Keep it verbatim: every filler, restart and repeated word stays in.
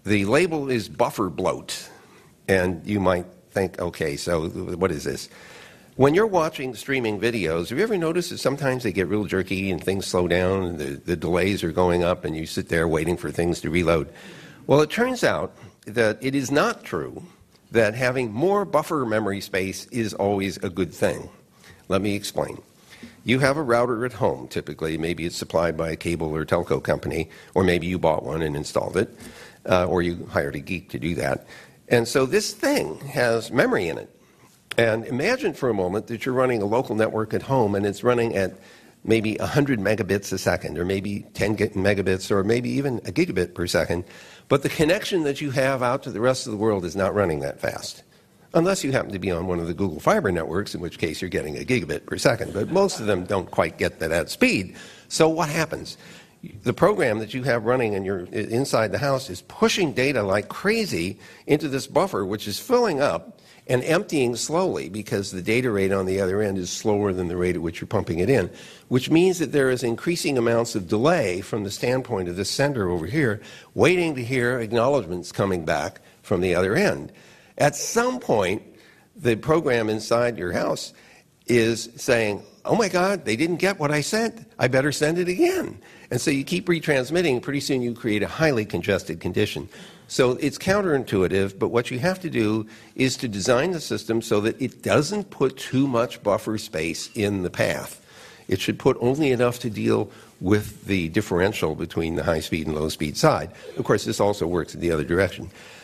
The label is buffer bloat. And you might think, okay, so what is this? When you're watching streaming videos, have you ever noticed that sometimes they get real jerky and things slow down and the, the delays are going up and you sit there waiting for things to reload? Well, it turns out that it is not true that having more buffer memory space is always a good thing. Let me explain. You have a router at home, typically. Maybe it's supplied by a cable or telco company, or maybe you bought one and installed it, uh, or you hired a geek to do that. And so this thing has memory in it. And imagine for a moment that you're running a local network at home and it's running at maybe one hundred megabits a second, or maybe ten megabits, or maybe even a gigabit per second. But the connection that you have out to the rest of the world is not running that fast. Unless you happen to be on one of the Google Fiber networks, in which case you're getting a gigabit per second. But most of them don't quite get to that speed. So what happens? The program that you have running in your, inside the house is pushing data like crazy into this buffer, which is filling up and emptying slowly because the data rate on the other end is slower than the rate at which you're pumping it in, which means that there is increasing amounts of delay from the standpoint of this sender over here, waiting to hear acknowledgments coming back from the other end. At some point, the program inside your house is saying, oh my God, they didn't get what I sent. I better send it again. And so you keep retransmitting. Pretty soon you create a highly congested condition. So it's counterintuitive, but what you have to do is to design the system so that it doesn't put too much buffer space in the path. It should put only enough to deal with the differential between the high-speed and low-speed side. Of course, this also works in the other direction.